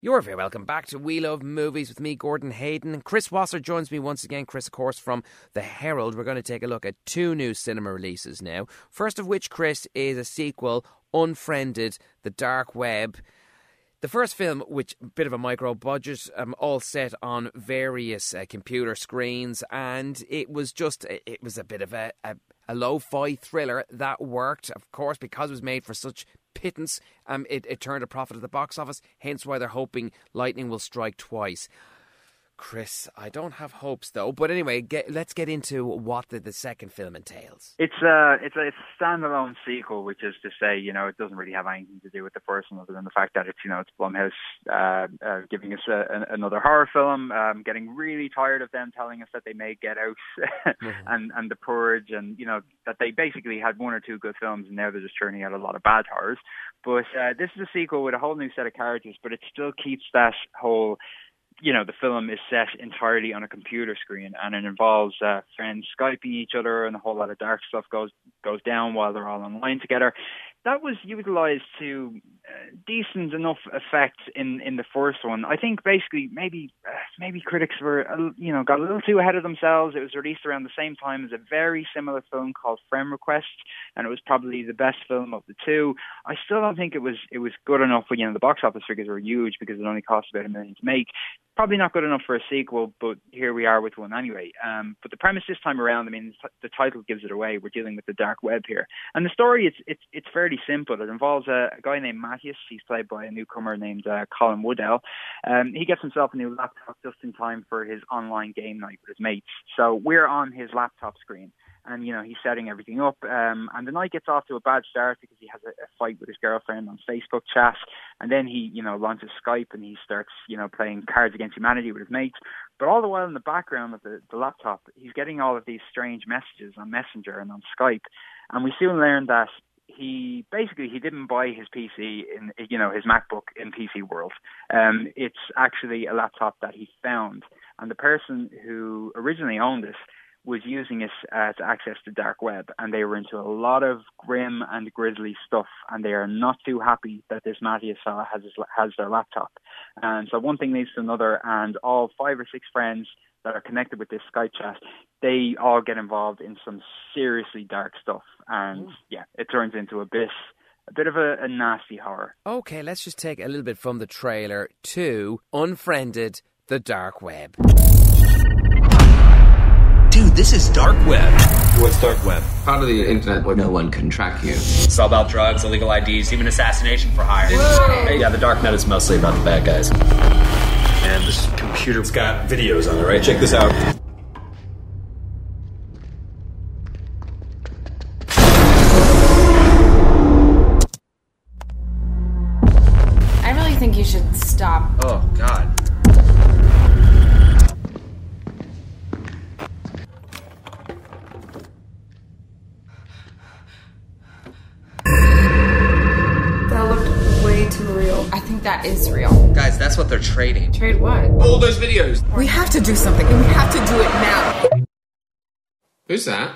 You're very welcome back to We Love Movies with me, Gordon Hayden. Chris Wasser joins me once again. Chris, of course, from The Herald. We're going to take a look at two new cinema releases now. First of which, Chris, is a sequel, Unfriended, The Dark Web. The first film, which a bit of a micro budget, all set on various computer screens, and it was a bit of a lo-fi thriller that worked, of course, because it was made for such pittance. It turned a profit at the box office, hence why they're hoping lightning will strike twice. Chris, I don't have hopes though. But anyway, let's get into what the second film entails. It's a standalone sequel, which is to say, it doesn't really have anything to do with the first one, other than the fact that it's Blumhouse giving us another horror film. Getting really tired of them telling us that they made Get Out and The Purge, and that they basically had one or two good films, and now they're just churning out a lot of bad horrors. But this is a sequel with a whole new set of characters, but it still keeps that whole. The film is set entirely on a computer screen, and it involves friends Skyping each other, and a whole lot of dark stuff goes down while they're all online together. That was utilised to decent enough effect in the first one. I think basically maybe critics were got a little too ahead of themselves. It was released around the same time as a very similar film called Friend Request, and it was probably the best film of the two. I still don't think it was good enough. The box office figures were huge because it only cost about $1 million to make. Probably not good enough for a sequel, but here we are with one anyway. But the premise this time around, the title gives it away. We're dealing with the dark web here, and the story it's fairly simple. It involves a guy named Matthias. He's played by a newcomer named Colin Woodell. He gets himself a new laptop just in time for his online game night with his mates. So we're on his laptop screen, and he's setting everything up. And the night gets off to a bad start because he has a fight with his girlfriend on Facebook chat, and then he launches Skype and he starts playing Cards Against Humanity with his mates. But all the while in the background of the laptop, he's getting all of these strange messages on Messenger and on Skype, and we soon learn that he didn't buy his PC in his MacBook in PC World. It's actually a laptop that he found, and the person who originally owned it was using it to access the dark web, and they were into a lot of grim and grisly stuff, and they are not too happy that this Matthias has their laptop. And so one thing leads to another, and all 5 or 6 friends that are connected with this Skype chat, they all get involved in some seriously dark stuff, and it turns into a bit of a nasty horror. Okay, let's just take a little bit from the trailer to Unfriended, The Dark Web. Dude, this is dark web. What's dark web? Part of the internet where no one can track you. It's all about drugs, illegal IDs, even assassination for hire. Hey, yeah, the dark net is mostly about the bad guys. And this computer's got videos on it, right? Check this out. I really think you should stop. Oh, God. I think that is real. Guys, that's what they're trading. Trade what? All those videos. We have to do something, and we have to do it now. Who's that?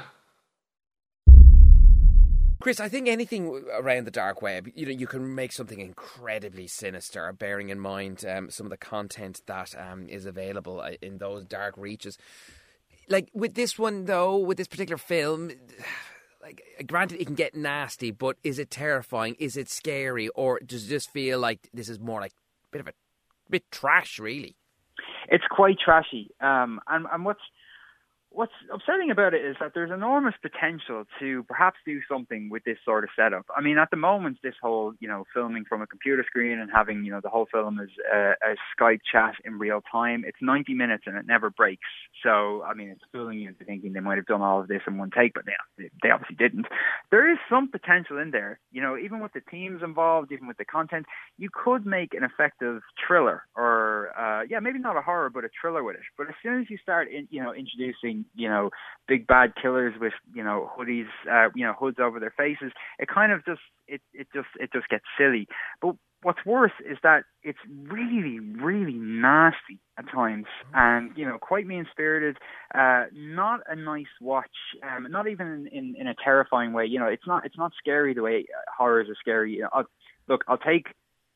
Chris, I think anything around the dark web, you can make something incredibly sinister, bearing in mind some of the content that is available in those dark reaches. Like with this one, though, with this particular film, granted, it can get nasty, but is it terrifying? Is it scary? Or does it just feel like this is more like a bit trash, really? It's quite trashy. And what's upsetting about it is that there's enormous potential to perhaps do something with this sort of setup. At the moment, this whole, filming from a computer screen and having, the whole film is a Skype chat in real time, it's 90 minutes and it never breaks. So, it's fooling you into thinking they might have done all of this in one take, but they obviously didn't. There is some potential in there, even with the teams involved, even with the content, you could make an effective thriller or, maybe not a horror, but a thriller with it. But as soon as you start, introducing big bad killers with hoodies, hoods over their faces, it kind of just gets silly. But what's worse is that it's really, really nasty at times, and quite mean-spirited. Not a nice watch. Not even in a terrifying way. It's not scary the way horrors are scary. I'll take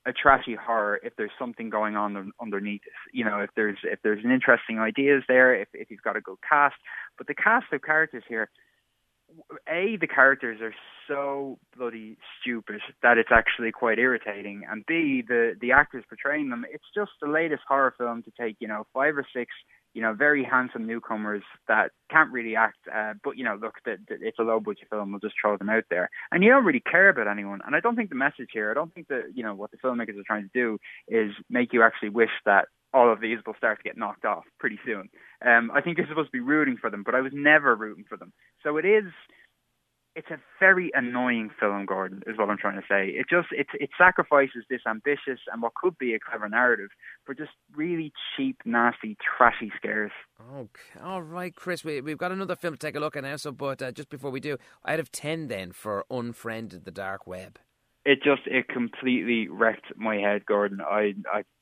a trashy horror if there's something going on underneath it. You know, if there's an interesting ideas there, if you've got a good cast. But the cast of characters here, the characters are so bloody stupid that it's actually quite irritating, and B, the actors portraying them, it's just the latest horror film to take, 5 or 6, very handsome newcomers that can't really act, but, look, it's a low-budget film, we'll just throw them out there. And you don't really care about anyone, and I don't think the message here, I don't think that, what the filmmakers are trying to do is make you actually wish that all of these will start to get knocked off pretty soon. I think you're supposed to be rooting for them, but I was never rooting for them. So it's a very annoying film, Gordon, is what I'm trying to say. It sacrifices this ambitious and what could be a clever narrative for just really cheap, nasty, trashy scares. Okay. All right, Chris, we've got another film to take a look at now, but just before we do, out of 10 then for Unfriended the Dark Web. It completely wrecked my head, Gordon. I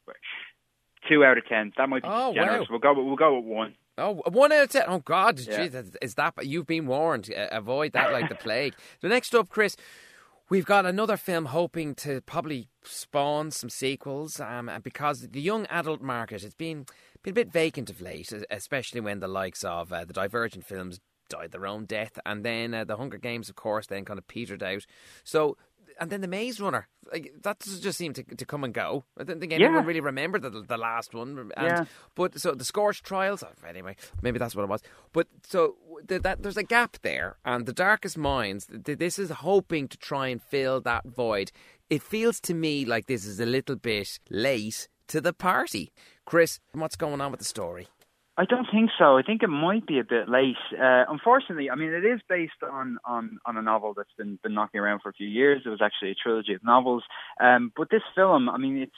2 out of 10. That might be generous. Wow. We'll go with 1. Oh, 1 out of 10. Oh, God. Yeah. Geez, is that... You've been warned. Avoid that like the plague. So next up, Chris, we've got another film hoping to probably spawn some sequels because the young adult market has been a bit vacant of late, especially when the likes of the Divergent films died their own death, and then the Hunger Games, of course, then kind of petered out. So... And then the Maze Runner, that just seemed to come and go. I didn't think anyone really remembered the last one. But so the Scorched Trials, anyway, maybe that's what it was. But so there's a gap there, and The Darkest Minds, this is hoping to try and fill that void. It feels to me like this is a little bit late to the party. Chris, what's going on with the story? I don't think so. I think it might be a bit late. Unfortunately, I mean, it is based on a novel that's been knocking around for a few years. It was actually a trilogy of novels. But this film, I mean,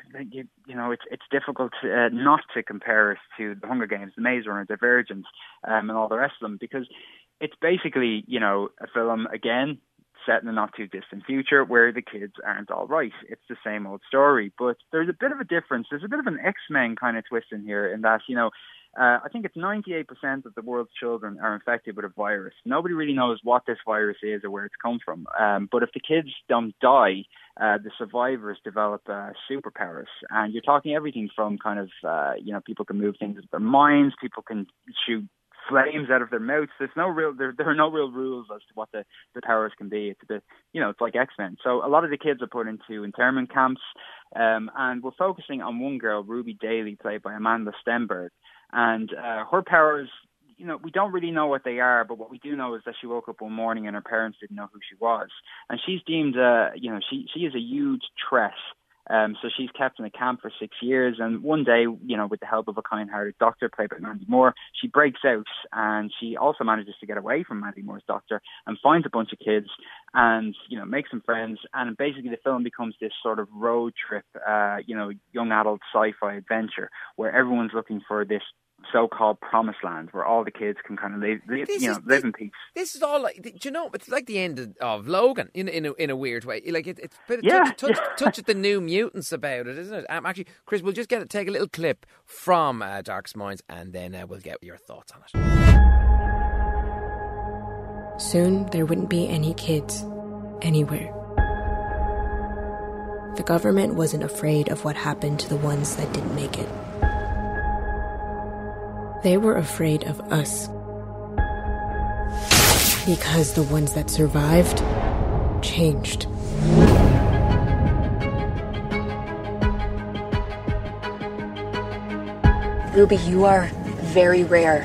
it's difficult not to compare it to The Hunger Games, The Maze Runner, Divergent, and all the rest of them, because it's basically, a film, again, set in the not too distant future where the kids aren't all right. It's the same old story, but there's a bit of a difference. There's a bit of an X-Men kind of twist in here in that, I think it's 98% of the world's children are infected with a virus. Nobody really knows what this virus is or where it's come from. But if the kids don't die, the survivors develop superpowers. And you're talking everything from kind of, people can move things with their minds, people can shoot flames out of their mouths. There are no real rules as to what the powers can be. It's a bit, it's like X-Men. So a lot of the kids are put into internment camps, and we're focusing on one girl, Ruby Daly, played by Amanda Stenberg. And her powers, we don't really know what they are, but what we do know is that she woke up one morning and her parents didn't know who she was. And she's deemed, she is a huge threat. So she's kept in a camp for 6 years, and one day, with the help of a kind-hearted doctor played by Mandy Moore, she breaks out, and she also manages to get away from Mandy Moore's doctor and finds a bunch of kids and, makes some friends, and basically the film becomes this sort of road trip, young adult sci-fi adventure where everyone's looking for this so-called promised land where all the kids can kind of live in peace. This is all like, it's like the end of Logan in a weird way. Like it's a bit of touch at the New Mutants about it, isn't it? Actually, Chris, we'll just take a little clip from Darkest Minds, and then we'll get your thoughts on it. Soon there wouldn't be any kids anywhere. The government wasn't afraid of what happened to the ones that didn't make it. They were afraid of us. Because the ones that survived changed. Ruby, you are very rare.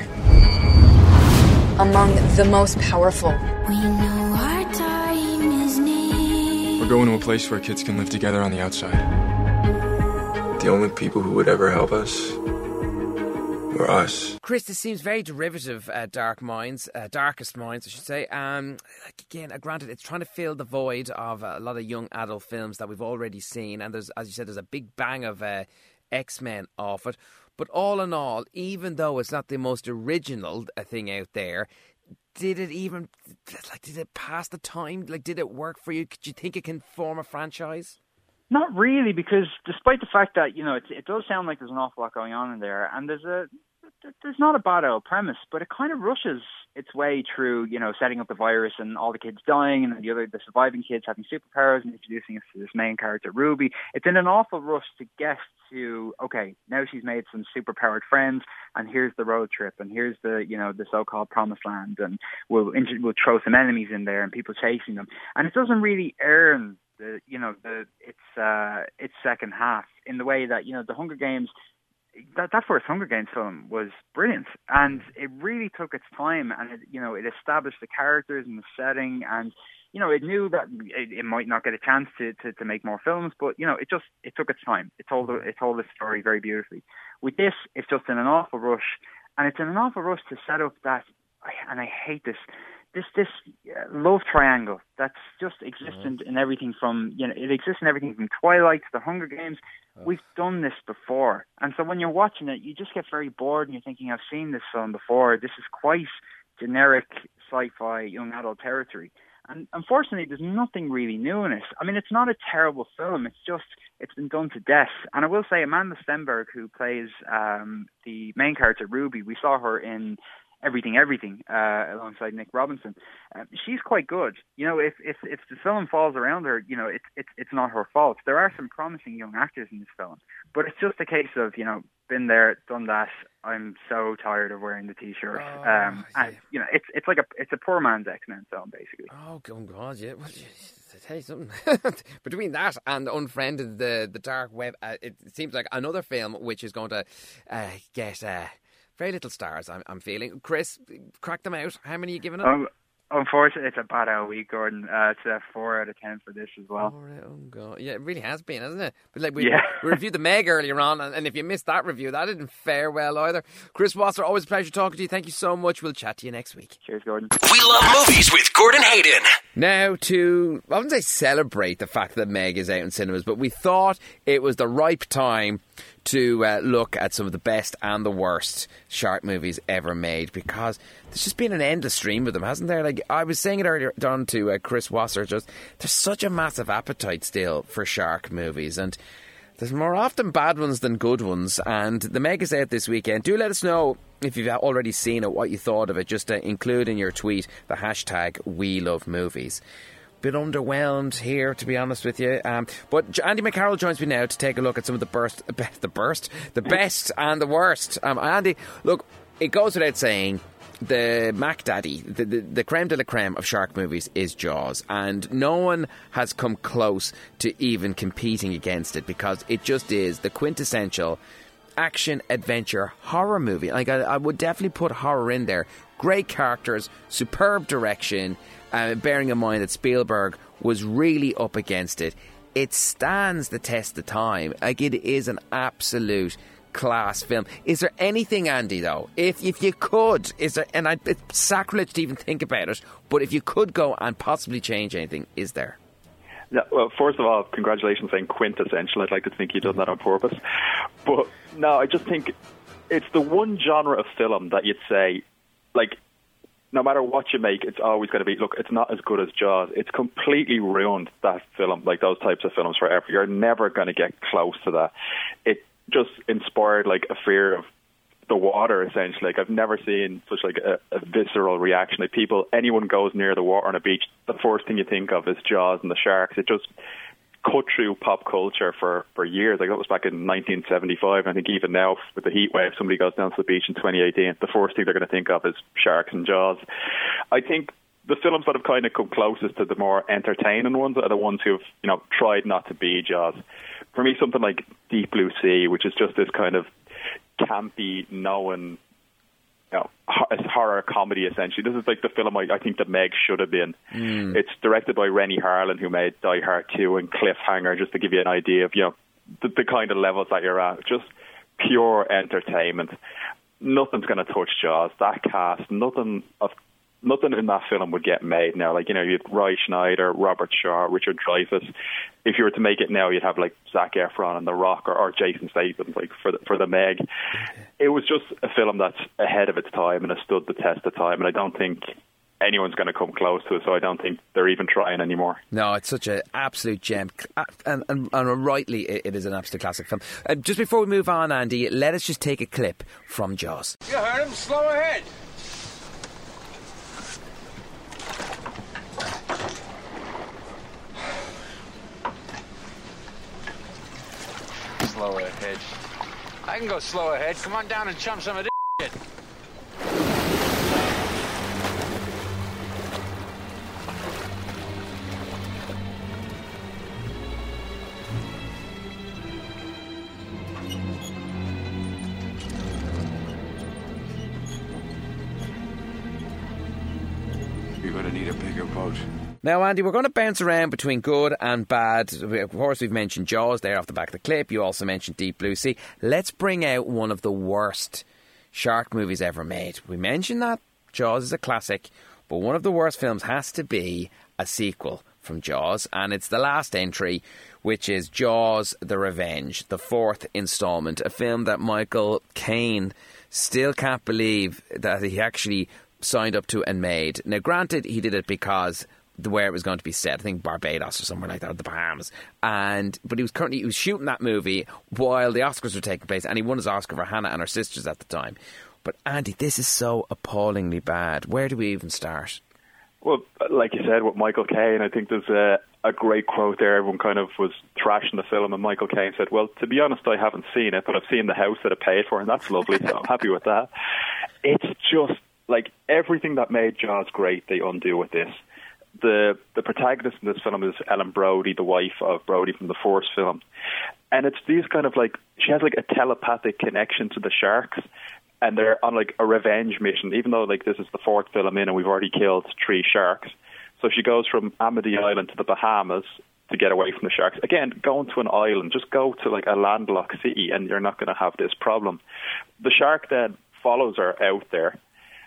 Among the most powerful. We know our time is near. We're going to a place where kids can live together on the outside. The only people who would ever help us were us. Chris, this seems very derivative, Darkest Minds, I should say. Again, granted, it's trying to fill the void of a lot of young adult films that we've already seen, and there's, as you said, there's a big bang of X-Men off it. But all in all, even though it's not the most original thing out there, did it pass the time? Like, did it work for you? Do you think it can form a franchise? Not really, because despite the fact that, it does sound like there's an awful lot going on in there, and there's a there's not a bad old premise, but it kind of rushes its way through, setting up the virus and all the kids dying and the surviving kids having superpowers and introducing us to this main character, Ruby. It's in an awful rush to get to, okay, now she's made some superpowered friends and here's the road trip and here's the, the so-called promised land, and we'll throw some enemies in there and people chasing them. And it doesn't really earn its second half in the way that, the Hunger Games, that first Hunger Games film was brilliant, and it really took its time, and it established the characters and the setting, and it knew that it might not get a chance to make more films, but it took its time. It told the story very beautifully. With this, it's just in an awful rush, and it's in an awful rush to set up that, and I hate this love triangle that's just existent in everything from, it exists in everything from Twilight to the Hunger Games. We've done this before. And so when you're watching it, you just get very bored and you're thinking, I've seen this film before. This is quite generic sci-fi young adult territory. And unfortunately, there's nothing really new in it. I mean, it's not a terrible film. It's been done to death. And I will say, Amanda Stenberg, who plays the main character, Ruby, we saw her in Everything, alongside Nick Robinson. She's quite good. If the film falls around her, it's not her fault. There are some promising young actors in this film, but it's just a case of, been there, done that. I'm so tired of wearing the t-shirt. And it's a poor man's X-Men film, basically. Oh God, yeah. Well, to tell you something, between that and Unfriended, the Dark Web, it seems like another film which is going to get very little stars, I'm feeling. Chris, crack them out. How many are you giving it? Unfortunately, it's a bad out week, Gordon. It's a 4 out of 10 for this as well. Oh, God. Yeah, it really has been, hasn't it? But we reviewed The Meg earlier on, and if you missed that review, that didn't fare well either. Chris Wasser, always a pleasure talking to you. Thank you so much. We'll chat to you next week. Cheers, Gordon. We love movies with Gordon Hayden. Now to, I wouldn't say celebrate the fact that Meg is out in cinemas, but we thought it was the ripe time to look at some of the best and the worst shark movies ever made, because there's just been an endless stream of them, hasn't there? Like I was saying it earlier on to Chris Wasser, just there's such a massive appetite still for shark movies, and there's more often bad ones than good ones. And the Meg is out this weekend. Do let us know if you've already seen it, what you thought of it. Just include in your tweet the hashtag WeLoveMovies. Bit underwhelmed here, to be honest with you. But Andy McCarroll joins me now to take a look at some of the best and the worst. Andy, look, it goes without saying, the Mac Daddy, the creme de la creme of shark movies is Jaws, and no one has come close to even competing against it, because it just is the quintessential action, adventure, horror movie. Like I would definitely put horror in there. Great characters, superb direction, bearing in mind that Spielberg was really up against it. It stands the test of time. Like, it is an absolute class film. Is there anything, Andy, though, if you could, is there, and it's sacrilege to even think about it, but if you could go and possibly change anything, is there? Yeah, well, first of all, congratulations saying quintessential. I'd like to think you've done that on purpose. But no, I just think it's the one genre of film that you'd say, like, no matter what you make, it's always going to be, look, it's not as good as Jaws. It's completely ruined that film, like those types of films, forever. You're never going to get close to that. It just inspired like a fear of the water, essentially. Like, I've never seen such like a visceral reaction. Like, anyone goes near the water on a beach, the first thing you think of is Jaws and the sharks. It just cut through pop culture for years. Like, that was back in 1975. I think even now with the heat wave, somebody goes down to the beach in 2018, the first thing they're going to think of is sharks and Jaws. I think the films that have kind of come closest to the more entertaining ones are the ones who've, tried not to be Jaws. For me, something like Deep Blue Sea, which is just this kind of campy, knowing, horror comedy, essentially. This is like the film I think that Meg should have been. It's directed by Rennie Harlin, who made Die Hard 2 and Cliffhanger, just to give you an idea of, the kind of levels that you're at. Just pure entertainment. Nothing's going to touch Jaws. That cast, nothing in that film would get made now. Like, you had Roy Schneider, Robert Shaw, Richard Dreyfuss. If you were to make it now, you'd have like Zac Efron and The Rock or Jason Statham, like for the Meg. It was just a film that's ahead of its time and has stood the test of time. And I don't think anyone's going to come close to it, so I don't think they're even trying anymore. No, it's such an absolute gem, and rightly it is an absolute classic film. Just before we move on, Andy, let us just take a clip from Jaws. You heard him, slow ahead. Slow ahead. I can go slow ahead. Come on down and chump some of this shit. You're going to need a bigger boat. Now, Andy, we're going to bounce around between good and bad. Of course, we've mentioned Jaws there off the back of the clip. You also mentioned Deep Blue Sea. Let's bring out one of the worst shark movies ever made. We mentioned that Jaws is a classic, but one of the worst films has to be a sequel from Jaws, and it's the last entry, which is Jaws The Revenge, the fourth instalment, a film that Michael Caine still can't believe that he actually signed up to and made. Now, granted, he did it because where it was going to be set, I think Barbados or somewhere like that, or the Bahamas. But he was shooting that movie while the Oscars were taking place, and he won his Oscar for Hannah and Her Sisters at the time. But Andy, this is so appallingly bad. Where do we even start? Well, like you said, with Michael Caine, I think there's a great quote there. Everyone kind of was trashing the film, and Michael Caine said, well, to be honest, I haven't seen it, but I've seen the house that I paid for, and that's lovely, so I'm happy with that. It's just, like, everything that made Jaws great, they undo with this. The protagonist in this film is Ellen Brody, the wife of Brody from the first film. And it's these kind of like, she has like a telepathic connection to the sharks, and they're on like a revenge mission, even though like this is the fourth film in and we've already killed 3 sharks. So she goes from Amity Island to the Bahamas to get away from the sharks. Again, going to an island, just go to like a landlocked city and you're not going to have this problem. The shark then follows her out there,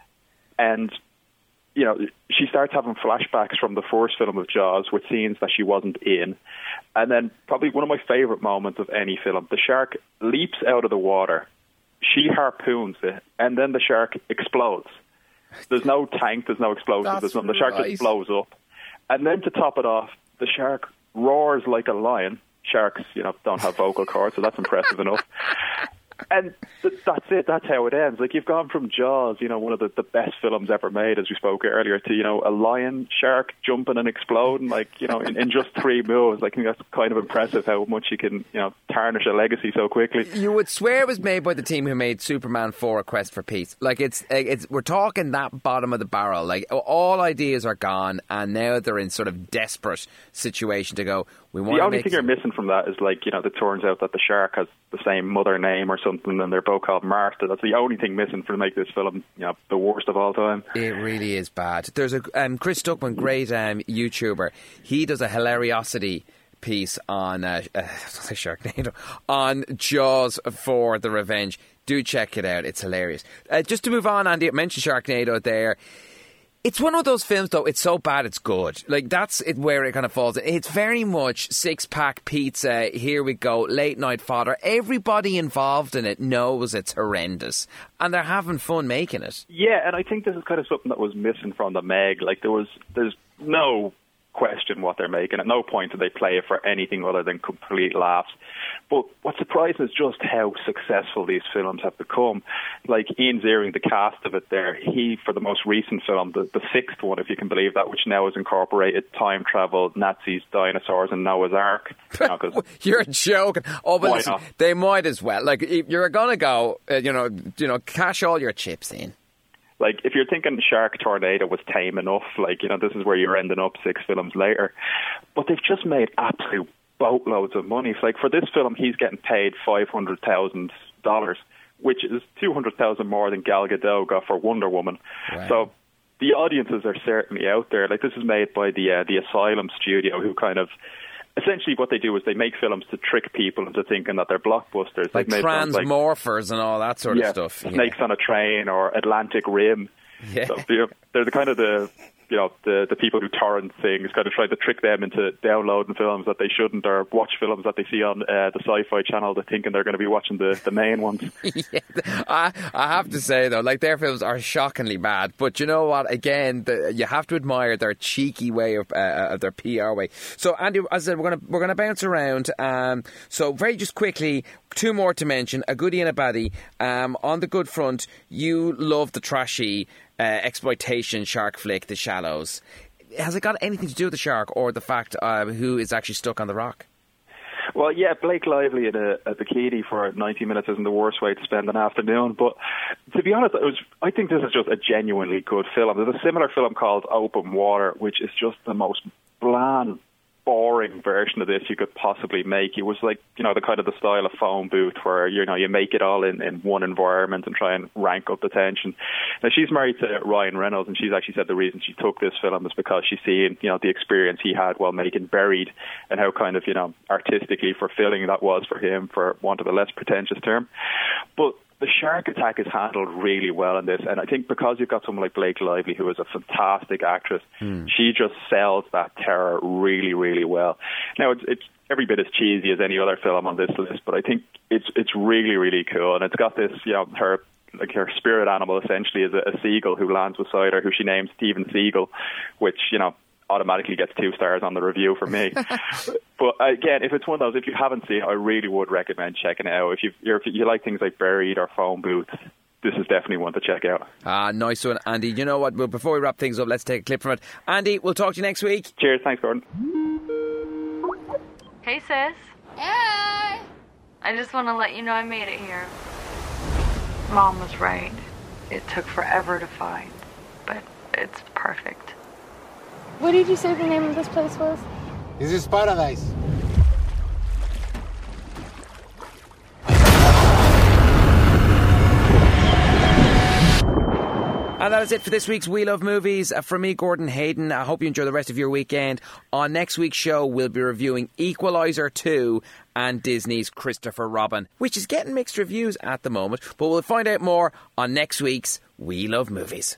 and you know, she starts having flashbacks from the first film of Jaws with scenes that she wasn't in. And then probably one of my favourite moments of any film, the shark leaps out of the water, she harpoons it, and then the shark explodes. There's no tank, there's no explosive, there's nothing. The shark just blows up. And then to top it off, the shark roars like a lion. Sharks, you know, don't have vocal cords, so that's impressive enough. And that's it. That's how it ends. Like, you've gone from Jaws, you know, one of the best films ever made, as we spoke earlier, to, you know, a lion shark jumping and exploding, like, you know, in just 3 moves. I think that's kind of impressive how much you can, you know, tarnish a legacy so quickly. You would swear it was made by the team who made Superman 4: A Quest for Peace. Like, it's we're talking that bottom of the barrel. Like, all ideas are gone, and now they're in sort of desperate situation to go, we want the to only thing you're missing from that is, like, you know, it turns out that the shark has the same mother name or something, and they're both called Martha. That's the only thing missing to make this film, you know, the worst of all time. It really is bad. There's a Chris Stuckman, great YouTuber. He does a hilariosity piece on Sharknado, on Jaws for the Revenge. Do check it out. It's hilarious. Just to move on, Andy, I mentioned Sharknado there. It's one of those films, though, it's so bad it's good. Like, that's where it kind of falls. It's very much six-pack pizza, here we go, late-night fodder. Everybody involved in it knows it's horrendous, and they're having fun making it. Yeah, and I think this is kind of something that was missing from the Meg. Like, there's no question what they're making. At no point do they play it for anything other than complete laughs. But what's surprising is just how successful these films have become. Like Ian Ziering, the cast of it there, he, for the most recent film, the 6th one, if you can believe that, which now has incorporated time travel, Nazis, dinosaurs, and Noah's Ark. You know, you're joking. Oh, but listen, they might as well. Like, if you're going to go, you know, cash all your chips in. Like, if you're thinking Shark Tornado was tame enough, like, you know, this is where you're ending up 6 films later. But they've just made absolute boatloads of money. It's like, for this film, he's getting paid $500,000, which is $200,000 more than Gal Gadot got for Wonder Woman. Wow. So the audiences are certainly out there. Like, this is made by the Asylum studio, who kind of, essentially what they do is they make films to trick people into thinking that they're blockbusters. Like Transmorphers and all that sort of stuff. Snakes on a Train or Atlantic Rim. Yeah. So they're the kind of the the people who torrent things, kind of trying to trick them into downloading films that they shouldn't, or watch films that they see on the Sci-Fi Channel, they're thinking they're going to be watching the main ones. Yeah, I have to say though, like, their films are shockingly bad, but you know what, again, you have to admire their cheeky way of their PR way. So Andy, as I said, we're going to bounce around, so very just quickly, two more to mention, a goodie and a baddie. On the good front, you love the trashy exploitation shark flick, The Shallows. Has it got anything to do with the shark or the fact who is actually stuck on the rock? Well, yeah, Blake Lively in a bikini for 90 minutes isn't the worst way to spend an afternoon. But to be honest, I think this is just a genuinely good film. There's a similar film called Open Water, which is just the most bland, boring version of this you could possibly make. It was like, the kind of the style of Phone Booth where, you make it all in one environment and try and rank up the tension. Now, she's married to Ryan Reynolds, and she's actually said the reason she took this film is because she's seen, the experience he had while making Buried and how kind of, artistically fulfilling that was for him, for want of a less pretentious term. But the shark attack is handled really well in this, and I think because you've got someone like Blake Lively, who is a fantastic actress, she just sells that terror really, really well. Now, it's every bit as cheesy as any other film on this list, but I think it's really, really cool, and it's got this, her spirit animal essentially is a seagull who lands beside her, who she names Steven Seagal, which, automatically gets 2 stars on the review for me. But again, if it's one of those, if you haven't seen it, I really would recommend checking it out. If you like things like Buried or Phone Booth, this is definitely one to check out. Nice one, Andy. You know what? Well, before we wrap things up, let's take a clip from it. Andy, we'll talk to you next week. Cheers. Thanks, Gordon. Hey, sis. Hey! I just want to let you know I made it here. Mom was right. It took forever to find, but it's perfect. What did you say the name of this place was? This is paradise. And that is it for this week's We Love Movies. From me, Gordon Hayden. I hope you enjoy the rest of your weekend. On next week's show, we'll be reviewing Equalizer 2 and Disney's Christopher Robin, which is getting mixed reviews at the moment. But we'll find out more on next week's We Love Movies.